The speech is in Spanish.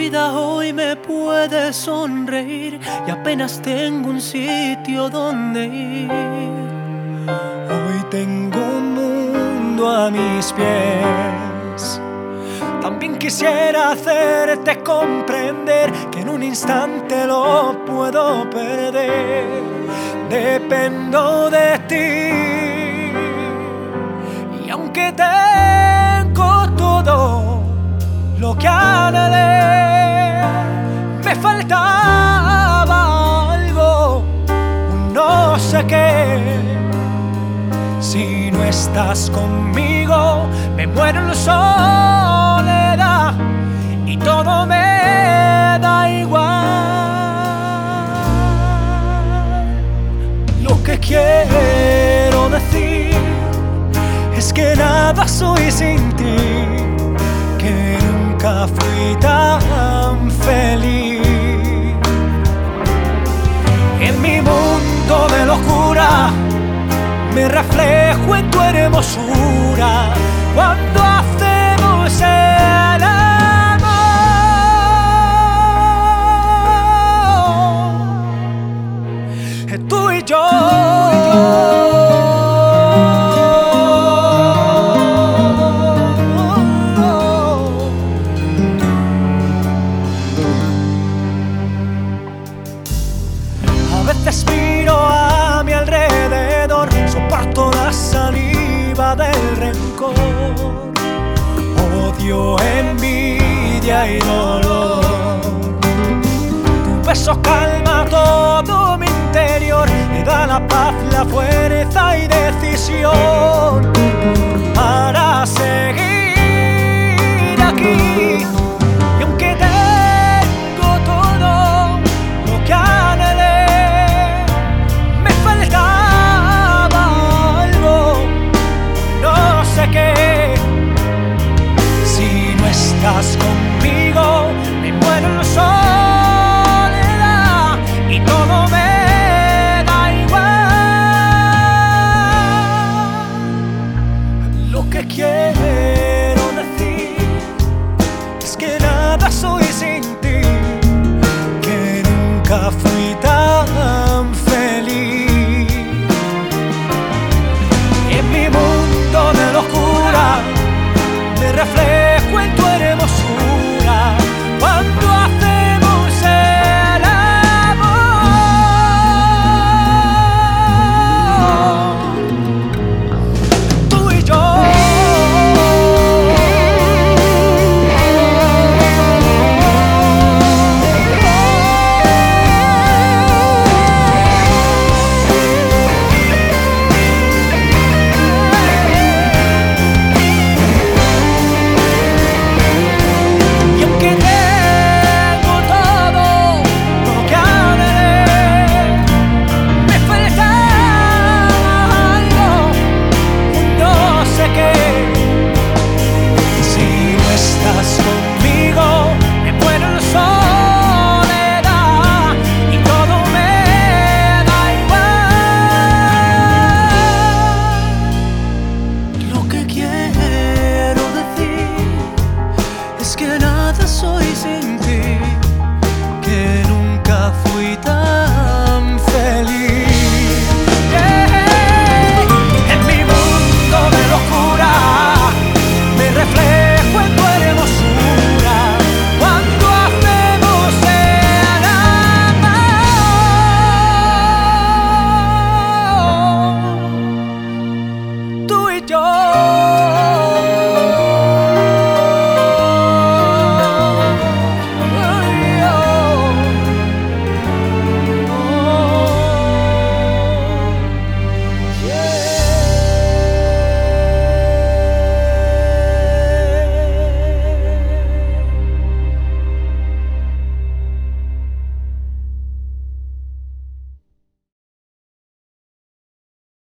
vida hoy me puede sonreír y apenas tengo un sitio donde ir. Hoy tengo un mundo a mis pies. También quisiera hacerte comprender que en un instante lo puedo perder. Dependo de ti. Y aunque tengo todo lo que anhelé, me faltaba algo, no sé qué. Si no estás conmigo, me muero en la soledad y todo me da igual. Lo que quiero decir es que nada soy sin ti, que nunca fui tan feliz. En mi mundo de locura me reflejo en tu hermosura cuando hacemos el amor, tú y yo. A veces miro a mi alrededor, soporto la saliva del rencor, odio, envidia y dolor. Tu beso calma todo mi interior, me da la paz, la fuerza y decisión para seguir aquí. Y aunque tengo todo lo que anhelé, me faltaba algo, no sé qué. Si no estás conmigo, me muero en la soledad y todo me da igual. Lo que quiero